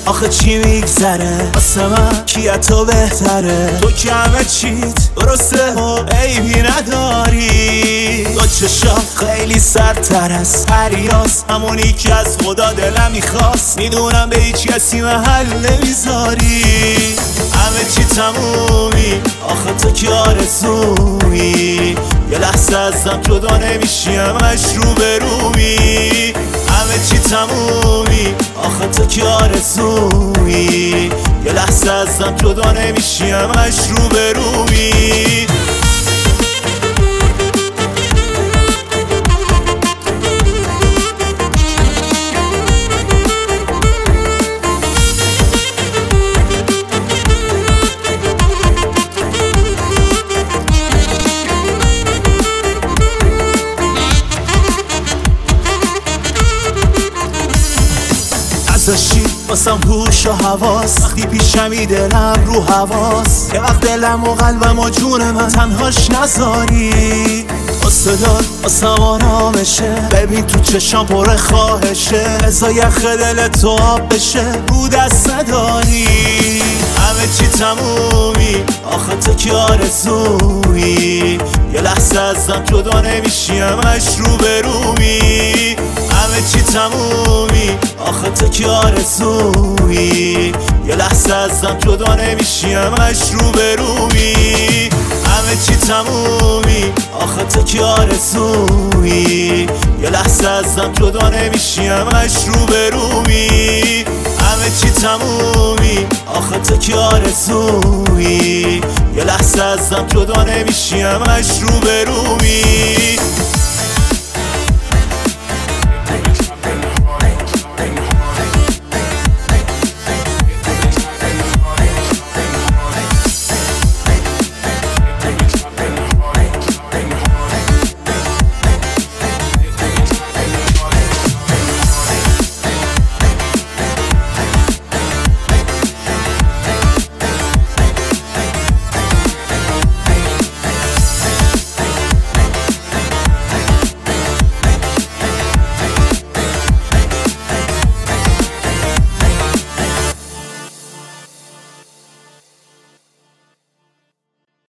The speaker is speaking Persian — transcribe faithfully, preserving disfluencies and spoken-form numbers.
آخه چی میگذره واسه من کیه تو بهتره، تو که همه چیت درسته و عیبی نداری. دو چشات خیلی سرتر از پریاس، همونی که از خدا دلم میخواست. میدونم به هیچ کسی محل نمیذاری، همه چی تمومی آخه تو که آرزویی. یه لحظه ازم جدا نمیشی همش رو به رومی. همه چی تمومی آخه تو که آرزویی. یه لحظه ازم جدا نمیشی همش رو به رومی. ازشی واسم هوش و حواس، وقتی پیشمی دلم رو حواس. یه وقت دلم و قلبم و جون من تنهاش نذاری. صدات واسم آرامشه، ببین تو چشام پر خواهشه. ازا یخ دل تو آب بشه رو دست نداری. همه چی تمومی آخه تو که آرزویی. یه لحظه ازم جدا نمیشی همش رو به رومی. همه چی تمومی آخه تو که آرزویی. یه لحظه ازم جدا نمیشی همش رو به رومی. همه چی تمومی آخه تو که آرزویی. یه لحظه ازم جدا نمیشی همش رو به رومی. همه چی تمومی آخه تو که آرزویی. یه لحظه ازم جدا نمیشی همش رو به رومی.